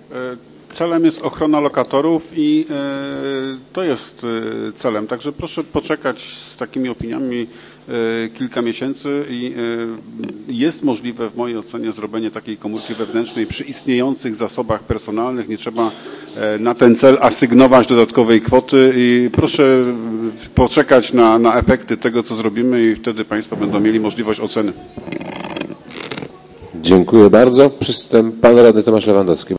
Celem jest ochrona lokatorów i to jest celem. Także proszę poczekać z takimi opiniami kilka miesięcy i jest możliwe w mojej ocenie zrobienie takiej komórki wewnętrznej przy istniejących zasobach personalnych. Nie trzeba na ten cel asygnować dodatkowej kwoty i proszę poczekać na efekty tego, co zrobimy i wtedy Państwo będą mieli możliwość oceny. Dziękuję bardzo. Pan radny Tomasz Lewandowski.